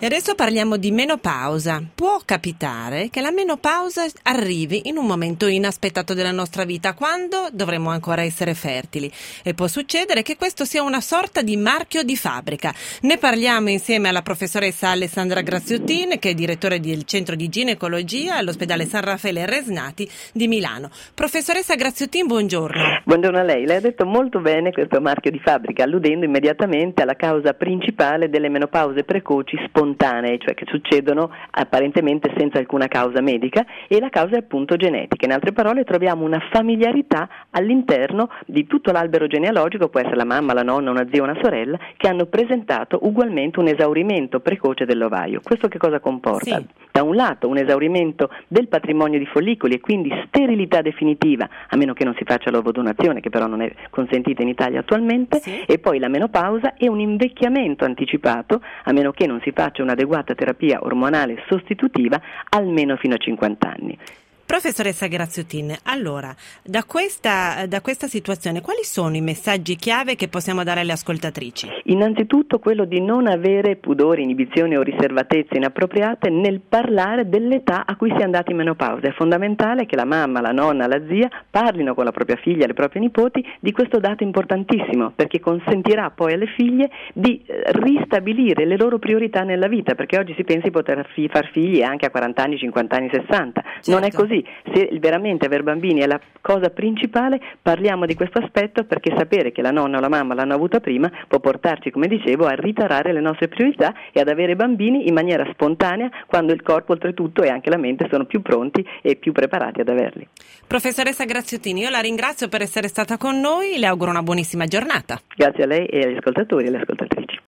E adesso parliamo di menopausa. Può capitare che la menopausa arrivi in un momento inaspettato della nostra vita, quando dovremo ancora essere fertili. E può succedere che questo sia una sorta di marchio di fabbrica. Ne parliamo insieme alla professoressa Alessandra Graziottin, che è direttore del Centro di Ginecologia all'ospedale San Raffaele Resnati di Milano. Professoressa Graziottin, buongiorno. Buongiorno a lei. Lei ha detto molto bene questo marchio di fabbrica, alludendo immediatamente alla causa principale delle menopause precoci spontanee, cioè che succedono apparentemente senza alcuna causa medica, e la causa è appunto genetica. In altre parole, troviamo una familiarità all'interno di tutto l'albero genealogico, può essere la mamma, la nonna, una zia, una sorella, che hanno presentato ugualmente un esaurimento precoce dell'ovaio. Questo che cosa comporta? Sì. Da un lato un esaurimento del patrimonio di follicoli e quindi sterilità definitiva, a meno che non si faccia l'ovodonazione, che però non è consentita in Italia attualmente, Sì. e poi la menopausa e un invecchiamento anticipato, a meno che non si faccia un'adeguata terapia ormonale sostitutiva, almeno fino a 50 anni. Professoressa Graziottin, allora, da questa situazione, quali sono i messaggi chiave che possiamo dare alle ascoltatrici? Innanzitutto quello di non avere pudori, inibizioni o riservatezze inappropriate nel parlare dell'età a cui si è andati in menopausa. È fondamentale che la mamma, la nonna, la zia parlino con la propria figlia, le proprie nipoti di questo dato importantissimo, perché consentirà poi alle figlie di ristabilire le loro priorità nella vita, perché oggi si pensa di poter far figli anche a 40 anni, 50 anni, 60. Certo. Non è così. Se veramente aver bambini è la cosa principale, parliamo di questo aspetto, perché sapere che la nonna o la mamma l'hanno avuta prima può portarci, come dicevo, a ritarare le nostre priorità e ad avere bambini in maniera spontanea, quando il corpo oltretutto e anche la mente sono più pronti e più preparati ad averli. Professoressa Graziottin, io la ringrazio per essere stata con noi, le auguro una buonissima giornata. Grazie a lei e agli ascoltatori e alle ascoltatrici.